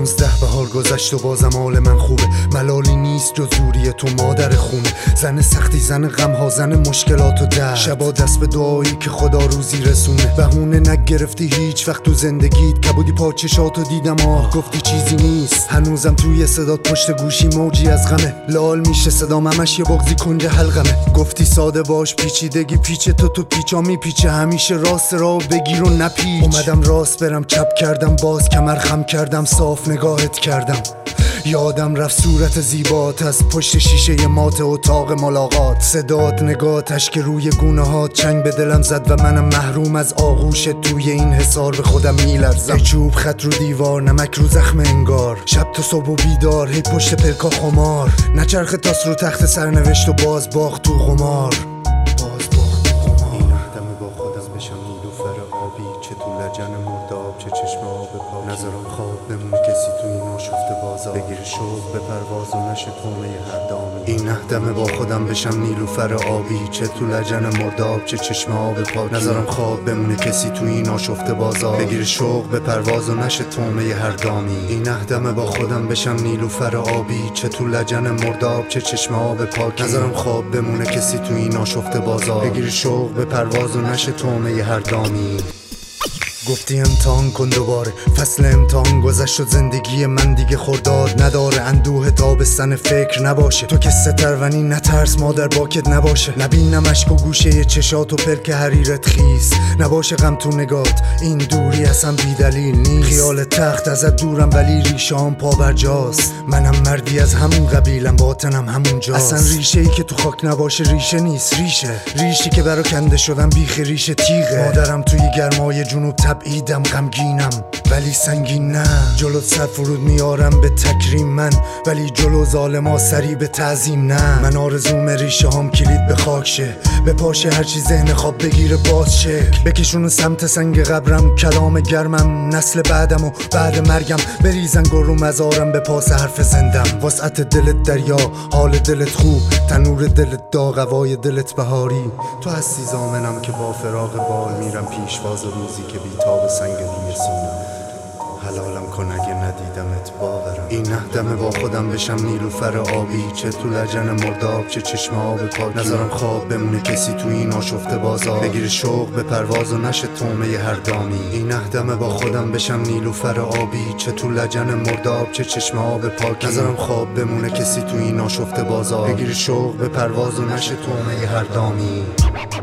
16 بهار گذشت و بازم حال من خوبه. ملالی نیست جز دوری تو مادر خونه. زن سختی، زن غم ها، زن مشکلات و درد. شبا دست به دعایی که خدا روزی رسونه. بهونه نگرفتی هیچ وقت تو زندگیت. کبودی پاچشاتو دیدم گفتی چیزی نیست. هنوزم توی صدات پشت گوشی موجی از غمه. لال میشه صدام همش یه بغضی کنج حلقمه. گفتی ساده باش پیچیدگی پیچ تو پیچا میپیچه. همیشه راست راو بگیر و نپیچ. اومدم راست برم چپ کردم باز کمر خم کردم صاف نگاهت کردم. یادم رفت صورت زیبات از پشت شیشه مات اتاق ملاقات. صدات نگاتش که روی گونه ها چنگ به دلم زد و منم محروم از آغوش توی این حصار به خودم میلرزم. چوب خط رو دیوار، نمک رو زخم انگار. شب تو صبح و بیدار، هی پشت پلکا خمار. نچرخ تاس رو تخت سرنوشت و باز باخت تو قمار. چه تو لجن مرداب، چه چشم آب پاکی. نظرم خواب بمونه کسی تو این آشفته بازار. بگیر شوق به پرواز و نشه تومه هر دامی. این نهدمه با خودم بشم نیلوفر آبی. چه تو لجن مرداب، چه چشم آب پاکی. نظرم خواب بمونه کسی تو این آشفته بازار. بگیر شوق به پرواز و نشه تومه هر دامی. این نهدمه با خودم بشم نیلوفر آبی. چه تو لجن مرداب، چه چشم آب پاکی. نظرم خواب بمونه کسی تو این آشفته بازار. بگیر شوق به پرواز و نشه تومه هر دامی. گفتی امتحان کن دوباره، فصل امتحان گذشت و زندگی من دیگه خرداد نداره. اندوه تابستن فکر نباشه، تو که سترونی نترس مادر باکت نباشه. نبینم اشک و گوشه چشات و پلک حریرت خیس. نباشه غم تو نگات، این دوری اصلا بی دلیل نیست. خیال تخت ازت دورم ولی ریشه‌ام پا برجاست. منم مردی از همون قبیلم، باطنم همون جاست. اصلا ریشه ای که تو خاک نباشه ریشه نیست، ریشی که برا کنده شدم بیخ ریشه تیغه. مادرم توی گرمای جنوب ایدم غمگینم ولی سنگین نه. جلوت سر فرود میارم به تکریم من، ولی جلو ظالما سری به تعظیم نه. من آرزوم ریشه هم کلید به خاک شه. به پاشه هرچی ذهن خواب بگیره باز شکل. بکشون سمت سنگ قبرم کلام گرمم. نسل بعدم و بعد مرگم بریزن گل رو مزارم به پاس حرف زندم. وسعت دلت دریا، حال دلت خوب، تنور دلت داغ، هوای دلت بهاری. تو هستی زامنم که با فراق بال میرم پیشواز روزی که بیتاب سنگ روی سینم. حلالم کن اگه ندیدمت باورم. این نهدمه با خودم بشم نیلوفر آبی. چه تو لجن مرداب، چه چشم آب پاکی. نظرم خواب بمونه کسی تو این آشفته بازار. بگیر شوق به پرواز و نشه تومه هر دامی. این نهدمه با خودم بشم نیلوفر آبی. چه تو لجن مرداب، چه چشم آب پاکی. نظرم خواب بمونه کسی تو این آشفته بازار. بگیر شوق به پرواز و نشه تومه هر دامی.